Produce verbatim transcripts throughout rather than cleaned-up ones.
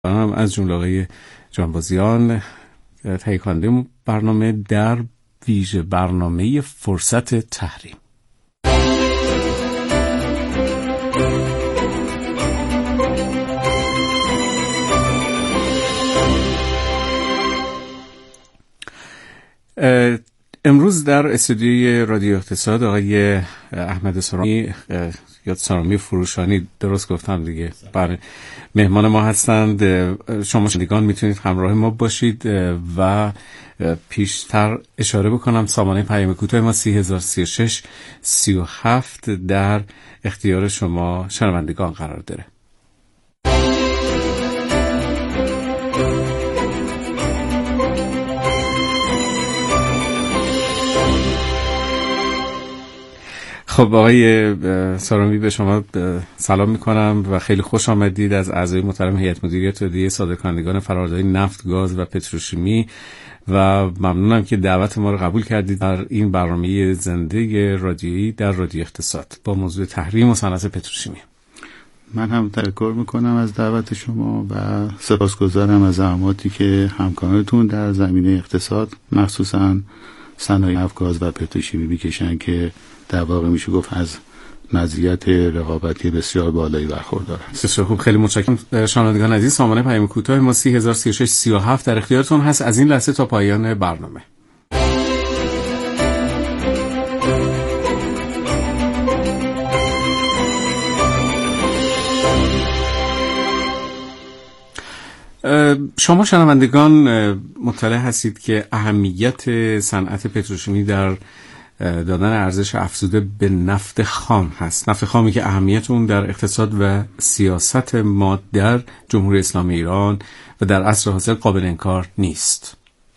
هم از جمله آقای جانبازیان تهیه کننده برنامه در ویژه برنامه فرصت تحریم. امروز در استودیوی رادیو اقتصاد آقای احمد سارامی یا سارامی فروشانی، درست گفتم دیگه، برای مهمان ما هستند. شما شنوندگان میتونید همراه ما باشید و پیشتر اشاره بکنم سامانه پیام کوتاه ما سی هزار سی و شش سی و هفت در اختیار شما شنوندگان قرار داره. خب آقای سارامی، به شما سلام میکنم و خیلی خوش آمدید. از اعضای محترم هیئت مدیره اتحادیه صادرکنندگان فرآوردهای نفت، گاز و پتروشیمی و ممنونم که دعوت ما رو قبول کردید در این برنامه زنده رادیویی در رادیو اقتصاد با موضوع تحریم و صنعت پتروشیمی. من هم تشکر میکنم از دعوت شما و سپاسگزارم از زحماتی که همکارانتون در زمینه اقتصاد مخصوصاً صنایع نفت، گاز و پتروشیمی میکشن که در واقع میشه گفت از مزیت رقابتی بسیار بالایی برخوردار است. بسیار خوب، خیلی متشکرم. شنوندگان عزیز، سامانه پیام کوتاه ما سی هزار سی و شش سی و هفت در اختیارتون هست از این لحظه تا پایان برنامه. شما شنوندگان مطلع هستید که اهمیت صنعت پتروشیمی در دادن ارزش افزوده به نفت خام هست. نفت خامی که اهمیت اون در اقتصاد و سیاست ما در جمهوری اسلامی ایران و در عصر حاضر قابل انکار نیست.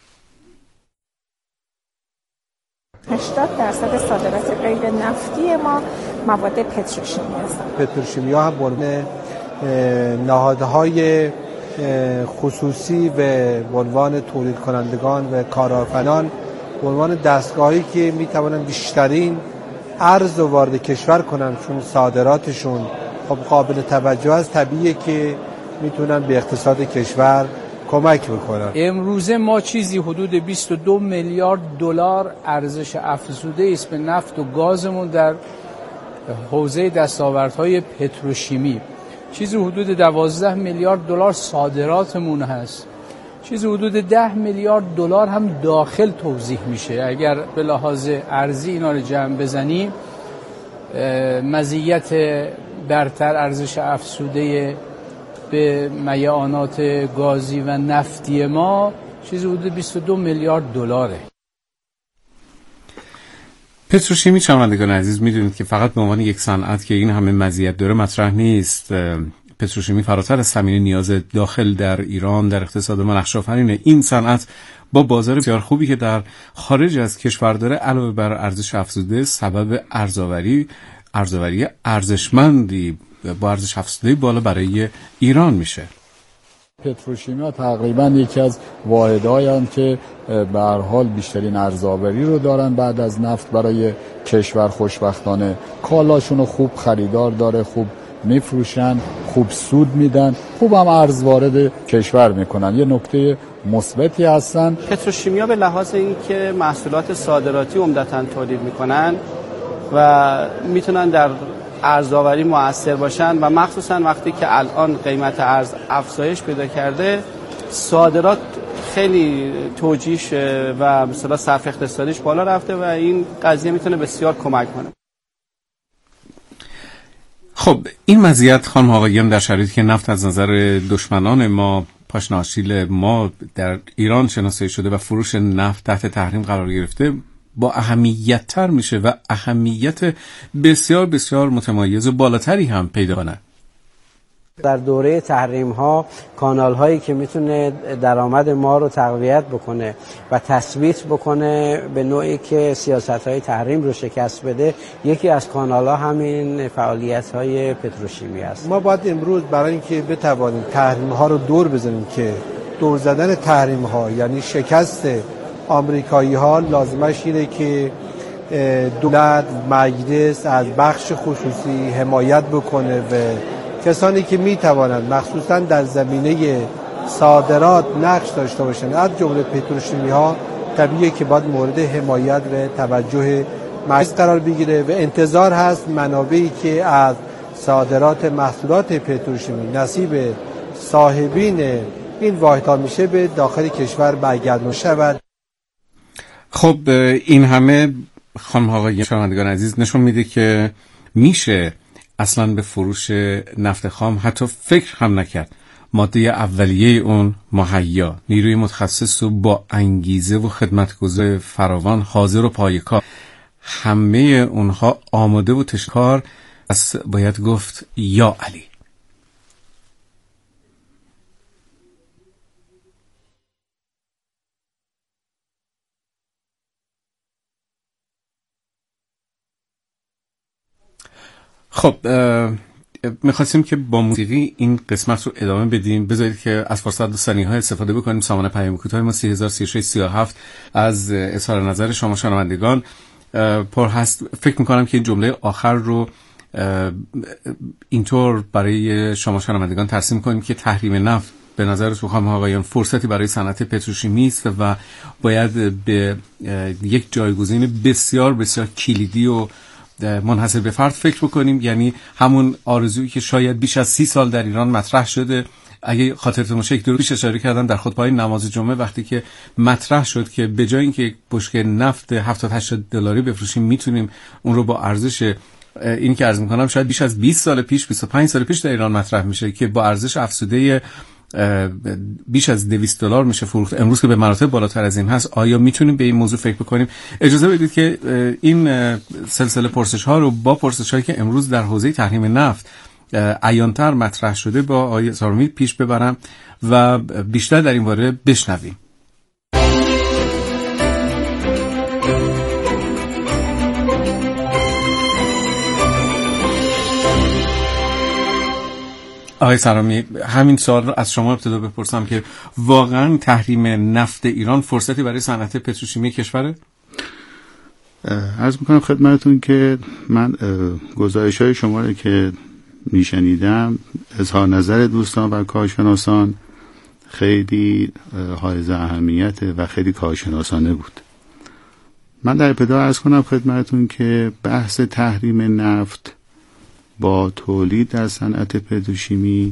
هشتاد درصد صادرات غیر نفتی ما مواد پتروشیمی هستند. پتروشیمی ها هم بر نهادهای خصوصی و عنوان تولید کنندگان و کارآفرینان به عنوان دستگاهی که میتونن بیشترین ارز رو وارد کشور کنن، چون صادراتشون خب قابل توجه است، طبیعیه که میتونن به اقتصاد کشور کمک بکنن. امروزه ما چیزی حدود بیست و دو میلیارد دلار ارزش افزوده است به نفت و گازمون در حوزه دستاوردهای پتروشیمی. چیزی حدود دوازده میلیارد دلار صادراتمون هست. چیزی حدود ده میلیارد دلار هم داخل توزیع میشه. اگر به لحاظ ارزی اینا رو جمع بزنیم، مزیت برتر ارزش افزوده به میعانات گازی و نفتی ما چیزی حدود بیست و دو میلیارد دلاره. پتروشیمی، شنوندگان عزیز، میدونید که فقط به عنوان یک صنعت که این همه مزیت داره مطرح نیست. پتروشیمی فراتر از تامین نیاز داخل در ایران در اقتصاد ما نقش آفرینه. این صنعت با بازار بسیار خوبی که در خارج از کشور داره، علاوه بر ارزش افزوده سبب ارزآوری ارزآوری ارزشمندی با ارزش افزوده بالا برای ایران میشه. پتروشیمی ها تقریبا یکی از واحدهایی هستند که به هر حال بیشترین ارزآوری رو دارن بعد از نفت برای کشور. خوشبختانه کالاشون رو خوب خریدار داره، خوب میفروشن، خوب سود میدن، خوب هم ارز وارد کشور میکنن. یه نکته مثبتی هستن. پتروشیمیا به لحاظ اینکه محصولات صادراتی عمدتاً تولید میکنن و میتونن در ارزآوری مؤثر باشن و مخصوصا وقتی که الان قیمت ارز افزایش پیدا کرده، صادرات خیلی توجیهش و مثلا صرف اقتصادیش بالا رفته و این قضیه میتونه بسیار کمک کنه. خب این مزیت خانم آقایان در شرایطی که نفت از نظر دشمنان ما، پاشنه آشیل ما در ایران شناسایی شده و فروش نفت تحت تحریم قرار گرفته، با اهمیت تر میشه و اهمیت بسیار بسیار متمایز و بالاتری هم پیدا کنه. در دوره تحریم ها کانال هایی که میتونه درآمد ما رو تقویت بکنه و تثبیت بکنه به نوعی که سیاست های تحریم رو شکست بده، یکی از کانال ها همین فعالیت های پتروشیمی است. ما باید امروز برای اینکه بتوانیم تحریم ها رو دور بزنیم که دور زدن تحریم ها یعنی شکست آمریکایی ها، لازمش اینه که دولت، مجلس از بخش خصوصی حمایت بکنه و کسانی که میتوانند مخصوصا در زمینه صادرات نقش داشته باشند از جمله پتروشیمی ها طبیعیه که باید مورد حمایت و توجه مجلس قرار بگیره و انتظار هست منابعی که از صادرات محصولات پتروشیمی نصیب صاحبین این واحدها میشه به داخل کشور برگردون شود. خب این همه خانم ها و شنوندگان عزیز نشون میده که میشه اصلا به فروش نفت خام حتی فکر هم نکرد. ماده اولیه اون مهیا، نیروی متخصص و با انگیزه و خدمتگزار فراوان، حاضر و پایه‌کار، همه اونها آماده و تشکار. پس باید گفت یا علی. خب میخواستیم که با موسیقی این قسمت رو ادامه بدیم. بذارید که از فرصت دوستانی های استفاده بکنیم. سامانه پیام کوتاه ما سی هزار سی و شش سی و هفت از اظهار نظر شما شنوندگان پر هست. فکر میکنم که این جمله آخر رو اینطور برای شما شنوندگان ترسیم کنیم که تحریم نفت به نظر خانم آقایان فرصتی برای صنعت پتروشیمی است و باید به یک جایگزین بسیار بسیار کلیدی و منحصر به فرد فکر بکنیم. یعنی همون آرزویی که شاید بیش از سی سال در ایران مطرح شده. اگه خاطرتون باشه یک دو روز پیش اشاره کردم در خطبه نماز جمعه وقتی که مطرح شد که به جای اینکه بشکه نفت هفتاد هشتاد دلاری بفروشیم میتونیم اون رو با ارزش این که عرض میکنم شاید بیش از بیست سال پیش بیست و پنج سال پیش در ایران مطرح میشه که با ارزش افزوده بیش از دویست دلار میشه فروخت. امروز که به مراتب بالاتر از این هست، آیا میتونیم به این موضوع فکر بکنیم؟ اجازه بدید که این سلسله پرسش ها رو با پرسش هایی که امروز در حوزه تحریم نفت عیان‌تر مطرح شده با آقای سارمی پیش ببرم و بیشتر در این باره بشنویم. آقای سرامی، همین سوال رو از شما ابتدا بپرسم که واقعا تحریم نفت ایران فرصتی برای صنعت پتروشیمی کشوره؟ عرض میکنم خدمتتون که من گزارش های شما رو که میشنیدم، اظهار نظر دوستان و کارشناسان خیلی حائز اهمیت و خیلی کارشناسانه بود. من در ابتدا عرض کنم خدمتتون که بحث تحریم نفت با تولید در صنعت پتروشیمی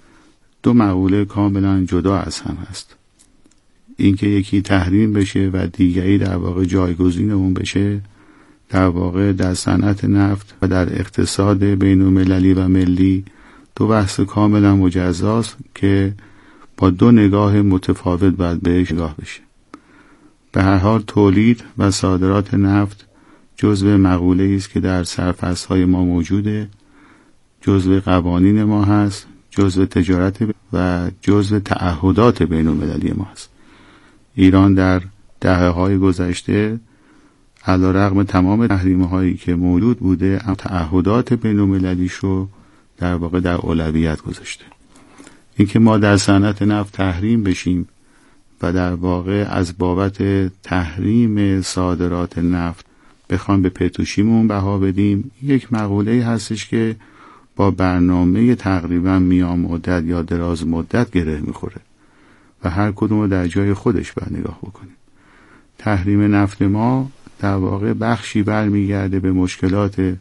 دو مقوله کاملا جدا از هم هست. اینکه یکی تحریم بشه و دیگری در واقع جایگزین اون بشه، در واقع در صنعت نفت و در اقتصاد بین المللی و ملی دو بحث کاملا مجزاست که با دو نگاه متفاوت باید بهش نگاه بشه. به هر حال تولید و صادرات نفت جزو مقوله است که در سرفصل‌های ما موجوده، جزو قوانین ما هست، جزو تجارت و جزو تعهدات بین المللی ما هست. ایران در دهه‌های گذشته علیرغم تمام تحریم‌هایی که موجود بوده، اما تعهدات بین المللیش رو در واقع در اولویت گذاشته. اینکه ما در صنعت نفت تحریم بشیم و در واقع از بابت تحریم صادرات نفت بخوام به پتروشیمون بها بدیم، یک مقوله‌ای هستش که با برنامه تقریبا میان مدت یا دراز مدت گره میخوره و هر کدوم رو در جای خودش باید نگاه بکنیم. تحریم نفت ما در واقع بخشی برمیگرده به مشکلات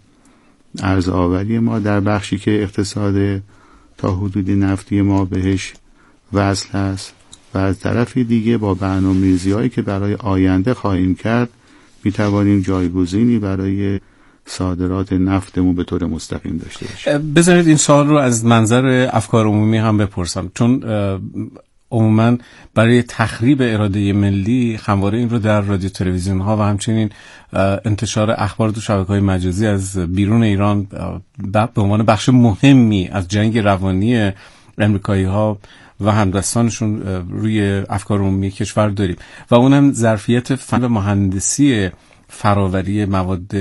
ارزآوری ما در بخشی که اقتصاد تا حدود نفتی ما بهش وصل هست و از طرف دیگه با برنامه‌ریزی هایی که برای آینده خواهیم کرد میتوانیم جایگزینی برای صادرات نفتمون به طور مستقیم داشته باشیم. بذارید این سوال رو از منظر افکار عمومی هم بپرسم، چون عموما برای تخریب اراده ملی همواره این رو در رادیو تلویزیون ها و همچنین انتشار اخبار تو شبکه‌های مجازی از بیرون ایران به عنوان بخش مهمی از جنگ روانی امریکایی ها و همدستانشون روی افکار عمومی کشور داریم و اونم ظرفیت فن و مهندسی فراوری مواد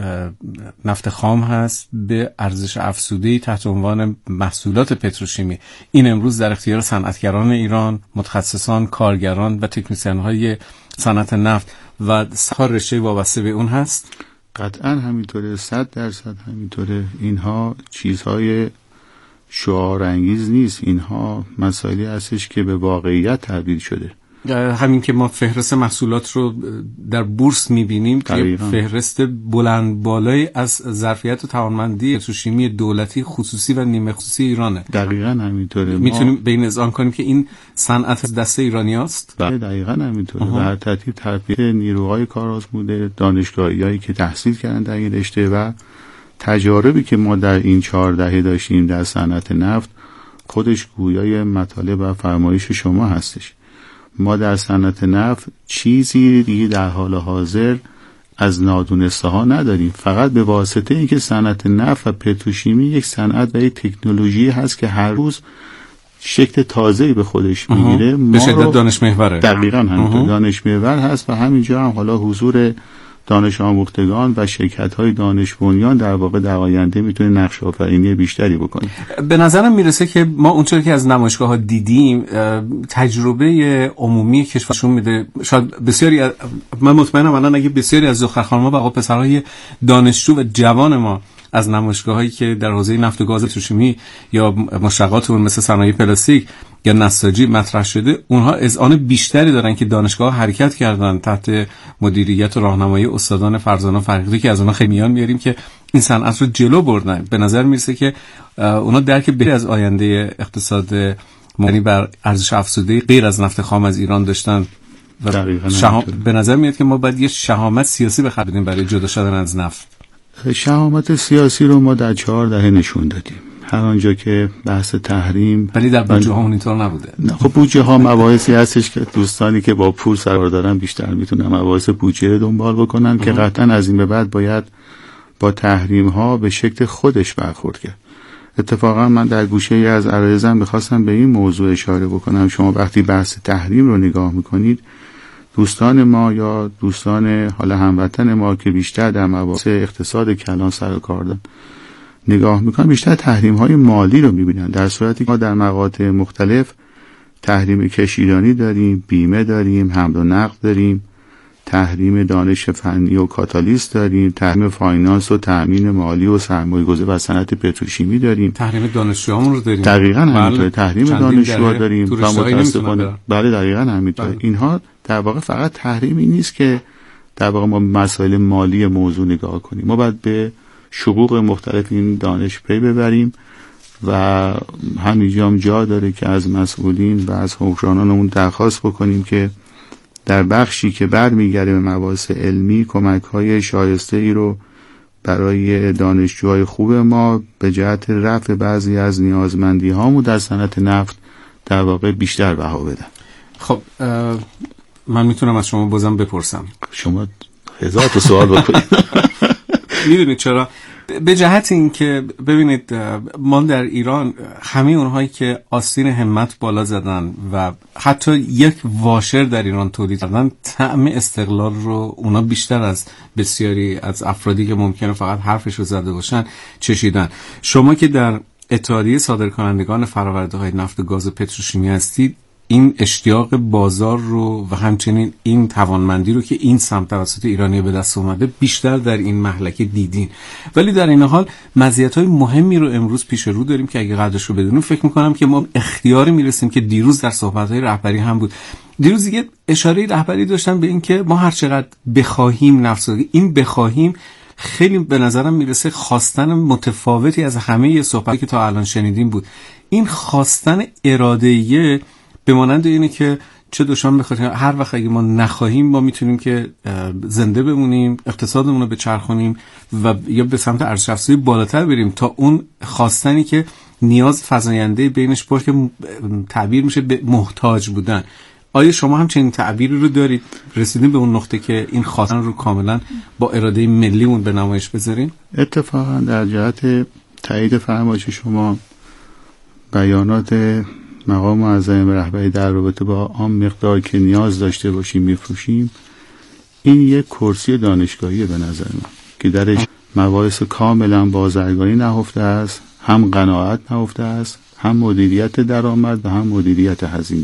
نفت خام هست به ارزش افزوده‌ای تحت عنوان محصولات پتروشیمی. این امروز در اختیار صنعتگران ایران، متخصصان، کارگران و تکنیسیان‌های صنعت نفت و سایر رشته وابسته به اون هست. قطعا همینطوره، صد درصد همینطوره. اینها چیزهای شعار انگیز نیست، اینها مسائلی هستش که به واقعیت تبدیل شده. همین که ما فهرست محصولات رو در بورس می‌بینیم که فهرست بلند بالای از ظرفیت و توانمندی پتروشیمی دولتی، خصوصی و نیمه خصوصی ایرانه. دقیقاً همینطوره. میتونیم به این اذعان کنیم که این صنعت از دست ایرانیاست. بله دقیقاً همینطوره. به هر ترتیب تربیت نیروهای کارآزموده، دانشگاهیایی که تحصیل کردن در این رشته و تجاربی که ما در این چهار دهه داشتیم در صنعت نفت خودش گویای مطالب و فرمایش شما هستش. ما در صنعت نفت چیزی دیگه در حال حاضر از نادونسته ها نداریم، فقط به واسطه اینکه صنعت نفت و پتروشیمی یک صنعت و یک تکنولوژی هست که هر روز شکل تازه‌ای به خودش میگیره. به شدت دانش محوره. دقیقاً همینطور دانش محور هست و همینجا هم حالا حضور دانش آموختگان و شرکت‌های دانش بنیان در واقع در آینده میتونه نقش آفرینی بیشتری بکنه. به نظرم میرسه که ما اونطوری که از نمایشگاه‌ها دیدیم تجربه عمومی کشورشون میده، شاید بسیاری از من مطمئنم الان اگه بسیاری از دختر خانم‌ها و آقا پسرهای دانشجو و جوان ما از نمایشگاهایی که در حوزه نفت و گاز پتروشیمی یا مشتقاتون مثل صنایع پلاستیک یا نساجی مطرح شده، اونها اذعان بیشتری دارن که دانشگاه حرکت کردن تحت مدیریت و راهنمایی استادان فرزانه فرهیخته که از اونها خیلی میان میاریم که این صنعت رو جلو بردن. به نظر میرسه که اونها درک بهتری از آینده اقتصاد مبتنی بر ارزش افزوده غیر از نفت خام از ایران داشتن و شهام... به نظر میاد که ما باید یه شهامت سیاسی بخوایم بدیم برای جدا شدن از نفت. شهامت سیاسی رو ما در چهار دهه نشون دادیم. هر آنجا که بحث تحریم، ولی در بودجه ها اینطور نبوده. خب بودجه ها مباحثی هستش که دوستانی که با پول سر دارن بیشتر میتونن مباحث بودجه رو دنبال بکنن اه. که قطعا از این به بعد باید با تحریم ها به شکل خودش برخورد کرد. اتفاقا من در گوشه ای از عرایضم می‌خواستم به این موضوع اشاره بکنم. شما وقتی بحث تحریم رو نگاه میکنید، دوستان ما یا دوستان حالا هموطن ما که بیشتر در مباحث اقتصاد کلان سر و کار دارن نگاه میکنن، بیشتر تحریم های مالی رو میبینن، در صورتی که ما در مقاطع مختلف تحریم کشیدانی داریم، بیمه داریم، حمل و نقل داریم، تحریم دانش فنی و کاتالیست داریم، تحریم فاینانس و تامین مالی و سرمایه‌گذاری و صنعت پتروشیمی داریم، تحریم دانشجویامون رو داریم. دقیقاً همینطوره. تحریم دانشجوها داریم و متأسفانه بله دقیقاً همینطوره. اینها در واقع فقط تحریمی نیست که در واقع ما مسائل مالی موضوع نگاه کنیم، ما باید به شقوق مختلف این دانش پی ببریم و همینجا هم جا داره که از مسئولین و از حکمرانانمون درخواست بکنیم که در بخشی که برمیگرده به مباحث علمی کمک‌های شایسته ای رو برای دانشجوهای خوب ما به جهت رفع بعضی از نیازمندی هامون در صنعت نفت در واقع بیشتر بها بدن. خب من میتونم از شما بازم بپرسم؟ شما هزار تا سوال بکنید. میدونید چرا؟ به جهت این که ببینید ما در ایران همه اونهایی که آستین همت بالا زدن و حتی یک واشر در ایران تولید کردن، طعم استقلال رو اونا بیشتر از بسیاری از افرادی که ممکنه فقط حرفش رو زده باشن چشیدن. شما که در اتحادیه صادرکنندگان فرآورده‌های نفت و گاز پتروشیمی هستید، این اشتیاق بازار رو و همچنین این توانمندی رو که این سمت توسط ایرانی به دست اومده بیشتر در این مهلکه دیدین، ولی در این حال مزیت‌های مهمی رو امروز پیش رو داریم که اگه قدرش رو بدونیم فکر می‌کنم که ما اختیاری میرسیم که دیروز در صحبت‌های رهبری هم بود. دیروز دیگه اشاره رهبری داشتن به این که ما هر چقدر بخواهیم نفت، این بخواهیم خیلی به نظرم میرسه خواستن متفاوتی از همه صحبتی که تا الان شنیدیم بود. این خواستن اراده‌ای به مانند اینه که چه دوشان بخاطر هر وقت اگه ما نخواهیم ما میتونیم که زنده بمونیم، اقتصادمون رو بچرخونیم و یا به سمت ارزش افزوده بالاتر بریم تا اون خواستنی که نیاز فزاینده بینش پر که تعبیر میشه به محتاج بودن. آیا شما هم چنین تعبیری رو دارید؟ رسیدیم به اون نقطه که این خواستن رو کاملا با اراده ملیمون به نمایش بذاریم؟ اتفاقا در جهت تایید فرمایش شما بیانات مقام معظم رهبری در رابطه با آن مقدار که نیاز داشته باشیم میفروشیم، این یک کرسی دانشگاهی به نظر من که درش مباحث کاملا بازرگانی نهفته است، هم قناعت نهفته است، هم مدیریت درآمد و هم مدیریت هزینه.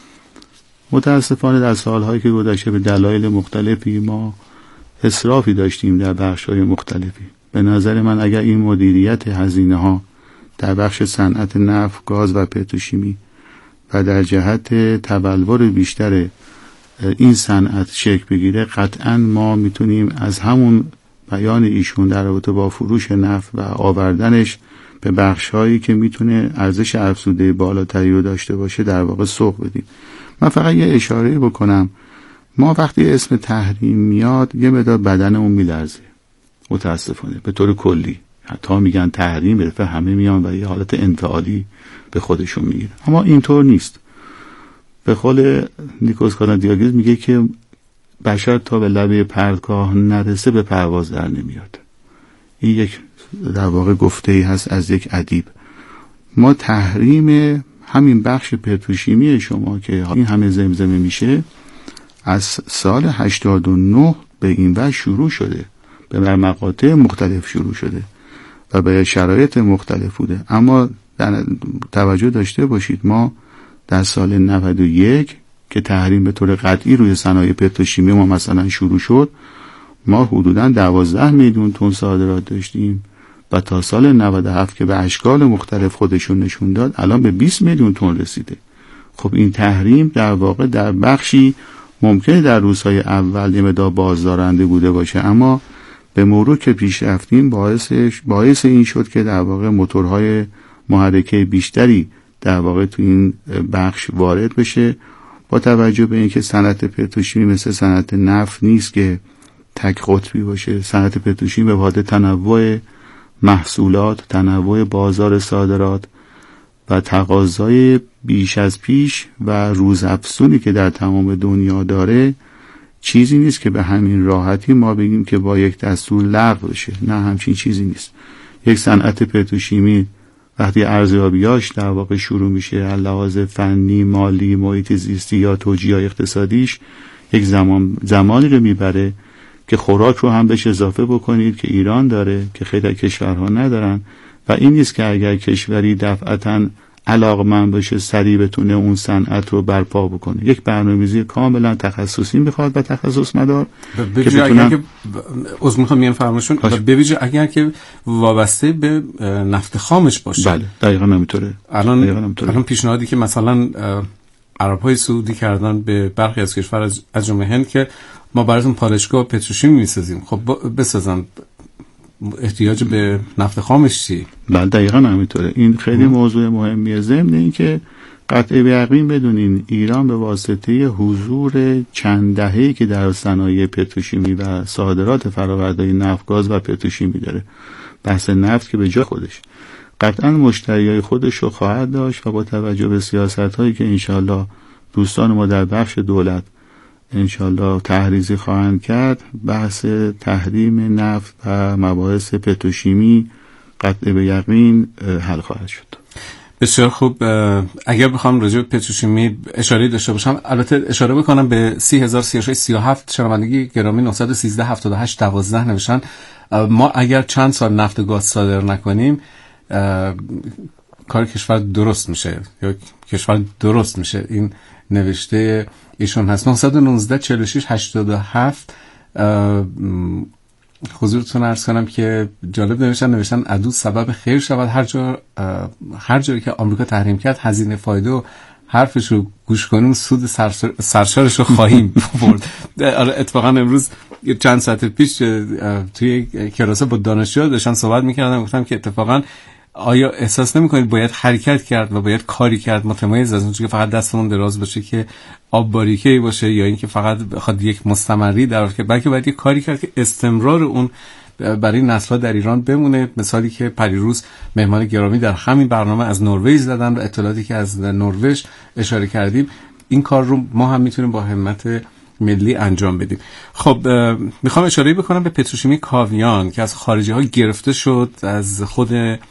متاسفانه در سالهایی که گذشته به دلایل مختلفی ما اسرافی داشتیم در بخش‌های مختلفی. به نظر من اگر این مدیریت هزینه ها در بخش صنعت نفت، گاز و پتروشیمی و در جهت تبلور بیشتر این صنعت شکل بگیره، قطعا ما میتونیم از همون بیان ایشون در رابطه با فروش نفت و آوردنش به بخش‌هایی که میتونه ارزش افزوده بالاتری رو داشته باشه در واقع سوق بدیم. من فقط یه اشاره بکنم، ما وقتی اسم تحریم میاد یه مقدار بدنمون میلرزه متاسفانه به طور کلی، حتی میگن تحریم به دفعه همه میان و یه حالت انفعالی به خودشون میگیره، اما اینطور نیست. به قول نیکوس کالندیاگیز میگه که بشر تا به لبه پرتگاه نرسه به پرواز در نمیاد. این یک در واقع گفته ای هست از یک ادیب. ما تحریم همین بخش پتروشیمی شما که این همه زمزمه میشه از سال هشتاد و نه به این وجه شروع شده، به مقاطع مختلف شروع شده و به شرایط مختلف بوده. اما در توجه داشته باشید ما در سال نود و یک که تحریم به طور قطعی روی صنایع پتروشیمی ما مثلا شروع شد، ما حدوداً دوازده میلیون تن صادرات داشتیم و تا سال نود و هفت که به اشکال مختلف خودشون نشون داد الان به بیست میلیون تن رسیده. خب این تحریم در واقع در بخشی ممکنه در روزهای اول یه مقدار بازدارنده بوده باشه، اما به مرور که پیش رفتیم باعثش باعث این شد که در واقع موتورهای محرکه بیشتری در واقع تو این بخش وارد بشه، با توجه به اینکه صنعت پتروشیمی مثل صنعت نفت نیست که تک قطبی باشه. صنعت پتروشیمی به واسطه تنوع محصولات، تنوع بازار صادرات و تقاضای بیش از پیش و روزافزونی که در تمام دنیا داره چیزی نیست که به همین راحتی ما بگیم که با یک دستور لغو بشه. نه، همچین چیزی نیست. یک صنعت پتروشیمی وقتی ارزیابیاش در واقع شروع میشه از لحاظ فنی، مالی، محیط زیستی یا توجیه اقتصادیش، یک زمان زمانی رو میبره که خوراک رو هم بهش اضافه بکنید که ایران داره که خیلی کشورها ندارن و این نیست که اگر کشوری دفعتاً علاقمند باشه سریع بتونه اون صنعت رو برپا بکنه. یک برنامه‌ریزی کاملا تخصصی میخواد و تخصص مدار که بتونن که از میخوام میگم فرمایشون به ویژه اگر که وابسته به نفت خامش باشه. بله دقیقاً همینطوره. الان الان پیشنهادی که مثلا عرب‌های سعودی کردن به برخی از کشور از جمله هند که ما براتون پالایشگاه پتروشیمی میسازیم، خب بسازن، احتیاج به نفت خامش چی؟ بله دقیقاً همینطوره. این خیلی موضوع مهمیه. ضمن این که قطع به یقین بدونین ایران به واسطه حضور چند دهه‌ای که در صنایع پتروشیمی و صادرات فرآوردهای نفت، گاز و پتروشیمی داره، بحث نفت که به جای خودش قطعاً مشتریای خودش رو خواهد داشت و با توجه به سیاست‌هایی که انشالله دوستان ما در بخش دولت انشالله تحریزی خواهند کرد، بحث تحریم نفت و مباحث پتروشیمی قطع به یقین حل خواهد شد. بسیار خوب. اگر بخوام راجع به پتروشیمی اشاره داشته باشم، البته اشاره بکنم به سی هزار سی و شش سی و هفت شنوندگی گرامی نه یک سه هفت هشت دوازده نوشتن ما اگر چند سال نفت و گاز صادر نکنیم کار کشور درست میشه یا کشور درست میشه. این نوشته ایشون هست. نه یک نه چهل و شش هشتاد و هفت. حضورتون عرض کنم که جالب نوشتن نوشتن عدو سبب خیر شود. هر جا هر جایی که آمریکا تحریم کرد هزینه فایده و حرفش رو گوش کنیم سود سرشارش رو خواهیم برد. اتفاقا امروز چند ساعت پیش توی کلاس با دانشجوها داشتن صحبت میکردن، گفتم که اتفاقا آیا احساس نمی‌کنید باید حرکت کرد و باید کاری کرد متمایز از اون که فقط دستمون دراز باشه که آب باریکه‌ای باشه یا اینکه فقط بخواد یک مستمری در که بلکه باید یک کاری کرد که استمرار اون برای نسل‌ها در ایران بمونه. مثالی که پریروز مهمان گرامی در همین برنامه از نروژ زدن و اطلاعاتی که از نروژ اشاره کردیم، این کار رو ما هم میتونیم با همت ملی انجام بدیم. خب میخوام اشاره بکنم به پتروشیمی کاویان که از خارجی‌ها گرفته شد، از خود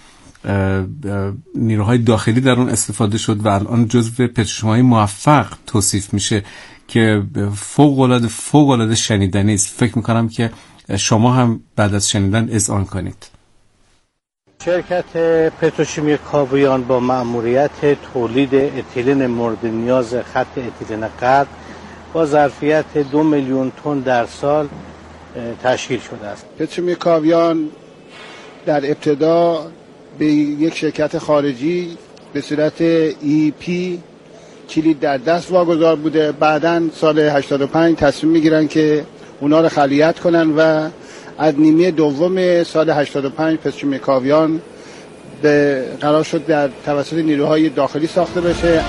نیروهای داخلی در اون استفاده شد و الان جزو پتروشیمی‌های موفق توصیف میشه که فوق‌العاده فوق‌العاده شنیدنی است. فکر میکنم که شما هم بعد از شنیدن اذعان کنید. شرکت پتروشیمی کاویان با مأموریت تولید اتیلن مورد نیاز خط اتیلن غرب با ظرفیت دو میلیون تن در سال تشکیل شده است. پتروشیمی کاویان در ابتدا به یک شرکت خارجی به صورت ای پی کلید در دست واگذار بوده. بعداً سال هشتاد و پنج تصمیم میگیرن که اونا رو خلیعت کنن و از نیمه دوم سال هشتاد و پنج پتروشیمی کاویان به قرار شد در توسط نیروهای داخلی ساخته بشه.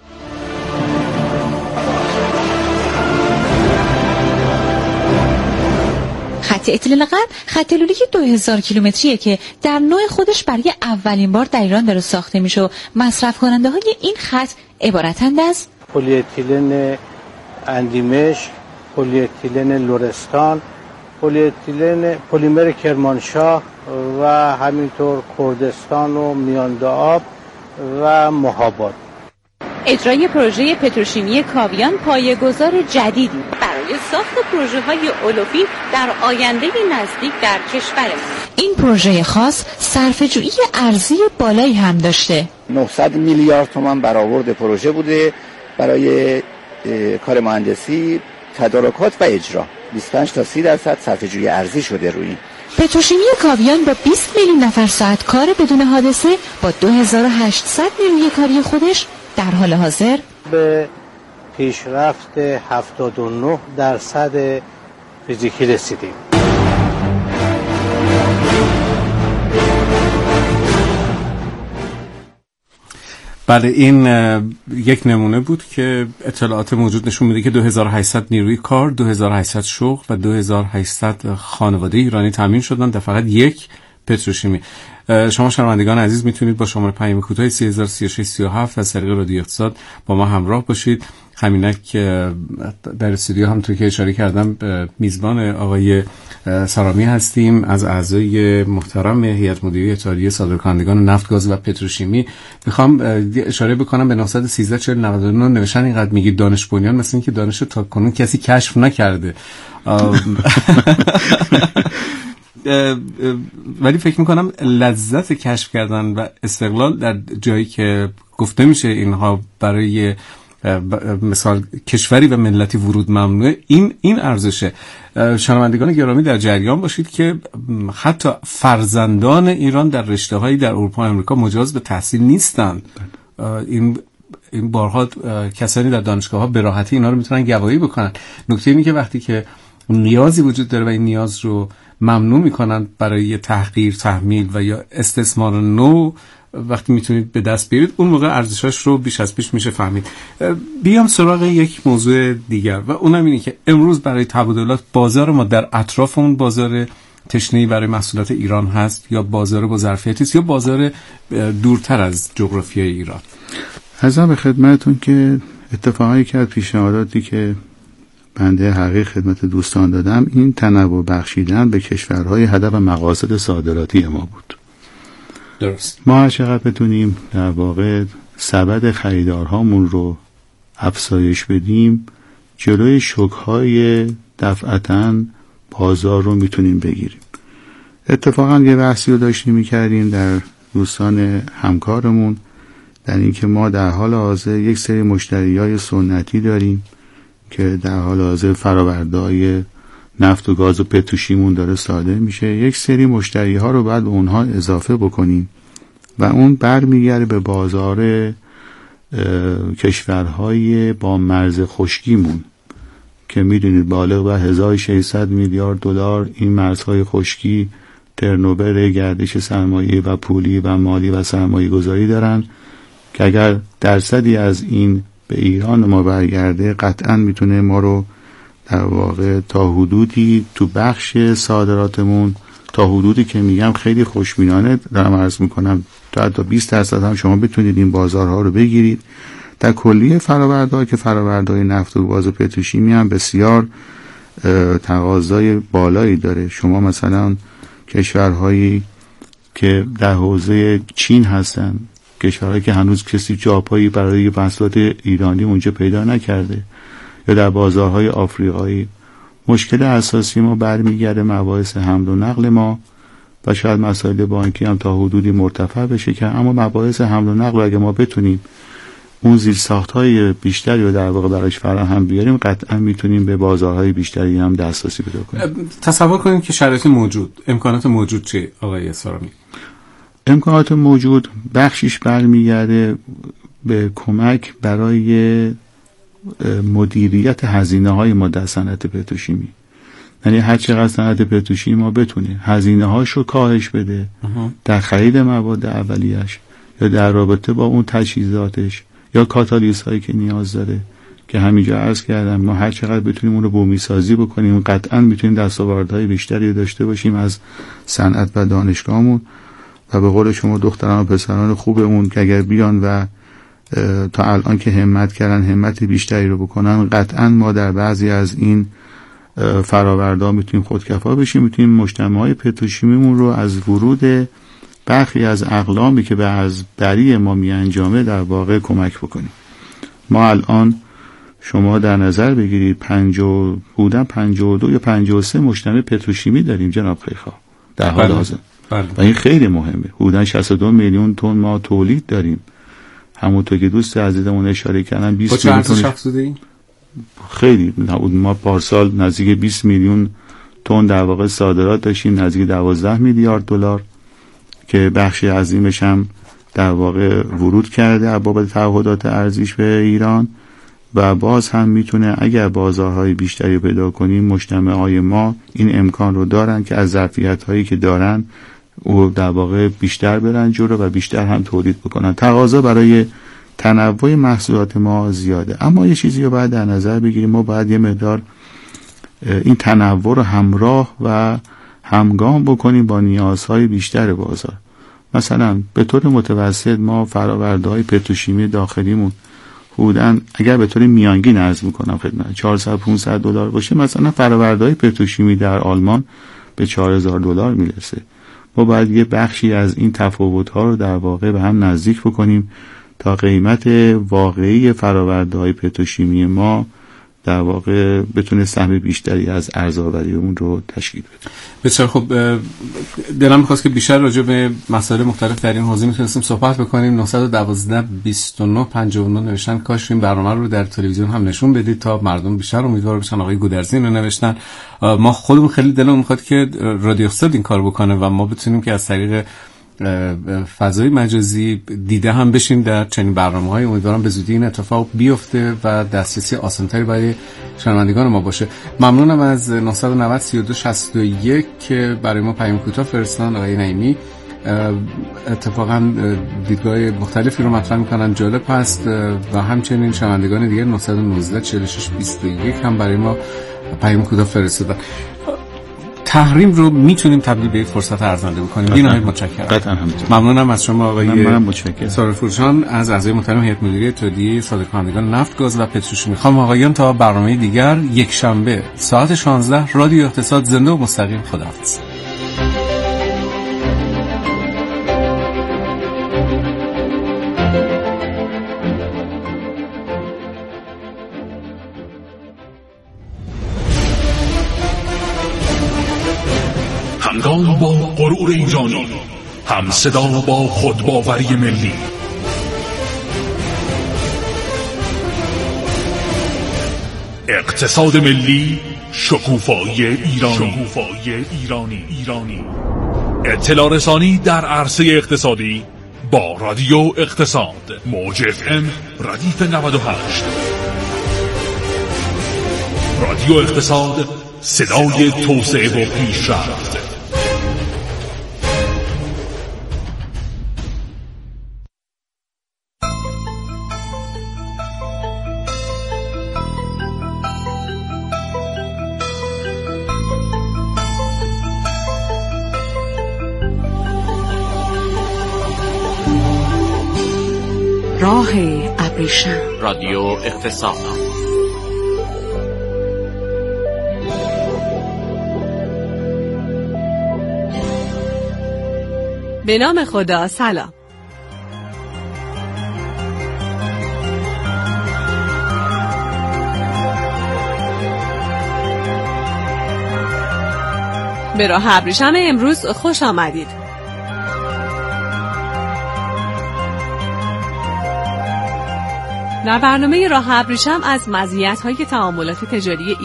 خط اتیلن غرب خط لوله دو هزار کیلومتریه که در نوع خودش برای اولین بار در ایران داره ساخته میشه و مصرف کننده های این خط عبارتند از پلی اتیلن اندیمش، پلی اتیلن لرستان، پلی اتیلن پلیمر کرمانشاه و همینطور کردستان و میانده آب و مهاباد. اجرای پروژه پتروشیمی کاویان پایه‌گذار جدیدی برای ساخت پروژه‌های علوفی در آینده نزدیک در کشورمان. این پروژه خاص صرفه‌جویی ارزی بالایی هم داشته. نهصد میلیارد تومان برآورد پروژه بوده برای کار مهندسی، تدارکات و اجرا. بیست و پنج تا سی درصد صرفه‌جویی ارزی شده روی این. پتروشیمی کاویان با بیست میلیون نفر ساعت کار بدون حادثه با دو هزار و هشتصد نیروی کاری خودش در حال حاضر به پیشرفت هفتاد و نه درصد فیزیکی رسیدیم. بله، این یک نمونه بود که اطلاعات موجود نشون میده که دو هزار و هشتصد نیروی کار، دو هزار و هشتصد شغل و دو هزار و هشتصد خانواده ایرانی تامین شدن در فقط یک پتروشیمی. شما شنوندگان عزیز میتونید با شماره پیام کوتاه سه هزار و سی و شش سی و هفت از طریق رادیو اقتصاد با ما همراه باشید. همینک در استودیو همونطور که اشاره کردم میزبان آقای سارامی هستیم از اعضای محترم هیئت مدیره اتحادیه صادرکنندگان نفت، گاز و پتروشیمی. میخوام اشاره بکنم به نه یک سه چهل نود و نه نوشتن اینقدر میگید دانش بنیان، مثل اینکه دانش رو تا کنون کسی کشف نکرده. ولی فکر میکنم لذت کشف کردن و استقلال در جایی که گفته میشه اینها برای مثال کشوری و ملتی ورود ممنوعه، این این ارزشه. شنوندگان گرامی در جریان باشید که حتی فرزندان ایران در رشته‌هایی در اروپا و آمریکا مجاز به تحصیل نیستند. این این بارها کسانی در دانشگاه‌ها به راحتی اینا رو میتونن گواهی بکنن. نکته اینه که وقتی که نیازی وجود داره و این نیاز رو ممنوع میکنن برای تحقیر، تحمیل و یا استثمار نو، وقتی میتونید به دست بیارید اون موقع ارزشاش رو بیش از پیش میشه فهمید. بیام سراغ یک موضوع دیگر و اونم اینه که امروز برای تبادلات بازار ما در اطراف اون بازار تشنه‌ای برای محصولات ایران هست یا بازار با ظرفیتی است یا بازار دورتر از جغرافیای ایران؟ عرضم به خدمتتون که اتفاقی که از پیشنهاداتی که بنده حقیق خدمت دوستان دادم این تنوع بخشیدن به کشورهای هدف و مقاصد صادراتی ما بود. درست. ما هر چقدر بتونیم در واقع سبد خریدارهامون رو افزایش بدیم، جلوی شوک‌های دفعتاً بازار رو میتونیم بگیریم. اتفاقاً یه بحثی رو داشتیم میکردیم در دوستان همکارمون در این که ما در حال حاضر یک سری مشتریای سنتی داریم که در حال حاضر فرآورده‌های نفت و گاز و پتروشیمون داره صادر میشه. یک سری مشتری ها رو بعد به اونها اضافه بکنیم و اون برمیگره به بازار کشورهای با مرز خشکیمون که میدونید بالغ بر هزار و ششصد میلیارد دلار این مرزهای خشکی ترنوور گردش سرمایه و پولی و مالی و سرمایه گذاری دارن که اگر درصدی از این به ایران ما برگرده قطعا میتونه ما رو در واقع تا حدودی تو بخش صادراتمون، تا حدودی که میگم خیلی خوشبینانه دارم عرض میکنم، تا حتی بیست درصد هم شما بتونید این بازارها رو بگیرید. در کلیه فرآورده‌ها که فرآوردهای نفت و گاز و پتروشیمی هم بسیار تقاضای بالایی داره. شما مثلا کشورهایی که در حوزه چین هستن، کشورهایی که هنوز کسی جاپایی برای محصولات ایرانی اونجا پیدا نکرده، یا در بازارهای آفریقایی، مشکل اساسی ما برمیگرده مباحث حمل و نقل ما و شاید مسائل بانکی هم تا حدودی مرتفع بشه که اما مباحث حمل و نقل اگه ما بتونیم اون زیرساخت‌های بیشتری رو در واقع براش فراهم بیاریم قطعا میتونیم به بازارهای بیشتری هم دسترسی پیدا کنیم. تصور کنیم که شرایط موجود، امکانات موجود چه آقای سارامی؟ امکانات موجود بخشیش برمیگرده به کمک برای مدیریت هزینه های ما در صنعت پتروشیمی. یعنی هر چقدر صنعت پتروشیمی ما بتونه هزینه هاشو کاهش بده در خرید مواد اولیه‌اش یا در رابطه با اون تجهیزاتش یا کاتالیز هایی که نیاز داره، که همینجا عرض کردم ما هر چقدر بتونیم اون رو بومی سازی بکنیم قطعاً میتونیم دستاوردهای بیشتری داشته باشیم از صنعت و دانشگاهمون. و به قول شما دختران و پسران خوبمون که اگر بیان و تا الان که همت کردن همت بیشتری رو بکنن، قطعاً ما در بعضی از این فرآوردها میتونیم خودکفا بشیم، میتونیم مجتمعهای پتروشیمیمون رو از ورود برخی از اقلامی که به از بری ما می انجامه در واقع کمک بکنیم. ما الان شما در نظر بگیرید پنجاه بودن پنجاه و دو یا پنجاه و سه مجتمع پتروشیمی داریم جناب خیرخواه در حال حاضر، و این خیلی مهمه. حدوداً شصت و دو میلیون تن ما تولید داریم. همونطور که دوست عزیزمون اشاره کردن بیست میلیون تن خیلی، ما پارسال نزدیک بیست میلیون تن در واقع صادرات داشتیم، نزدیک دوازده میلیارد دلار که بخشی عظیمش هم در واقع ورود کرده از بابت تعهدات ارزیش به ایران. و باز هم میتونه اگر بازارهای بیشتری پیدا کنیم مجتمعهای ما این امکان رو دارن که از ظرفیت‌هایی که دارن او در واقع بیشتر برن جلو و بیشتر هم تولید بکنن. تقاضا برای تنوع محصولات ما زیاده، اما یه چیزی رو باید در نظر بگیریم، ما باید یه مقدار این تنوع رو همراه و همگام بکنیم با نیازهای بیشتر بازار. مثلا به طور متوسط ما فرآورده‌های پتروشیمی داخلیمون حدوداً اگر به طور میانگین عرض میکنم خدمت چهارصد پانصد دلار باشه، مثلا فرآورده‌های پتروشیمی در آلمان به چهار هزار دلار میرسه. ما باید یه بخشی از این تفاوت‌ها رو در واقع به هم نزدیک بکنیم تا قیمت واقعی فرآورده‌های پتروشیمی ما در واقع بتونه سهم بیشتری از ارزآوری اون رو تشکیل بده. بسیار خب، دلم می‌خواست که بیشتر راجع به مسائل مختلف در این حوزه میتونستیم صحبت بکنیم. نه یک دو بیست و نه پنجاه و نه نوشتن، کاش این برنامه رو در تلویزیون هم نشون بدید تا مردم بیشتر امیدوار بشن. آقای گودرزین رو نوشتن ما خودمون خیلی دلمون می‌خواد که رادیو اقتصاد این کار بکنه و ما بتونیم که از طریق فضای مجازی دیده هم بشیم در چنین برنامه‌های. امیدوارم به زودی این اتفاق بیفته و دسترسی آسان‌تری برای شنوندگان ما باشه. ممنونم از نه نه صفر سی و دو شصت و یک که برای ما پیام کوتاه فرستادن. آقای نعیمی اتفاقا دیدگاه مختلفی رو مطرح می‌کنن، جالب هست. و همچنین شنوندگان دیگه نه یک نه چهار شش بیست و یک هم برای ما پیام کوتاه فرستادن. تحریم رو میتونیم تبدیل به یک فرصت ارزنده بکنیم. دینا متشکرم. قطعا همینطور. ممنونم از شما آقای منم متشکرم. سارفورشان از اعضای محترم هیئت مدیره اتحادیه صادرکنندگان نفت، گاز و پتروشیمی. خانم آقایان تا برنامه دیگر یک شنبه ساعت شانزده رادیو اقتصاد زنده و مستقیم. خداحافظ. همگام با غرور ایرانی، هم صدا با خودباوری ملی. اقتصاد ملی، شکوفایی ایرانی. شکوفایی ایرانی ایرانی. اطلاع رسانی در عرصه اقتصادی با رادیو اقتصاد. موج اف ام ردیف نود و هشت. رادیو اقتصاد، صدای توسعه و پیشرفت. راه ابریشم. رادیو اقتصاد. به نام خدا. سلام. به راه ابریشم امروز خوش آمدید. در برنامه راه ابریشم از مزیت‌های تعاملات تجاری